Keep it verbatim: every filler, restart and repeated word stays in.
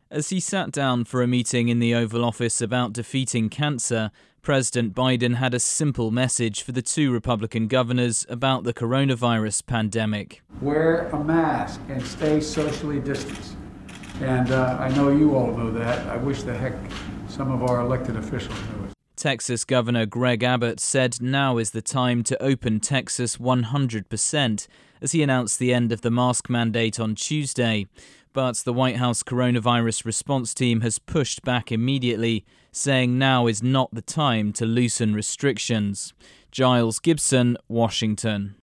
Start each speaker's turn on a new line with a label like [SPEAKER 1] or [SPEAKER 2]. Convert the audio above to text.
[SPEAKER 1] As he sat down for a meeting in the Oval Office about defeating cancer, President Biden had a simple message for the two Republican governors about the coronavirus pandemic.
[SPEAKER 2] Wear a mask and stay socially distanced. And uh, I know you all know that. I wish the heck some of our elected officials knew it.
[SPEAKER 1] Texas Governor Greg Abbott said now is the time to open Texas one hundred percent as he announced the end of the mask mandate on Tuesday. But the White House coronavirus response team has pushed back immediately, saying now is not the time to loosen restrictions. Giles Gibson, Washington.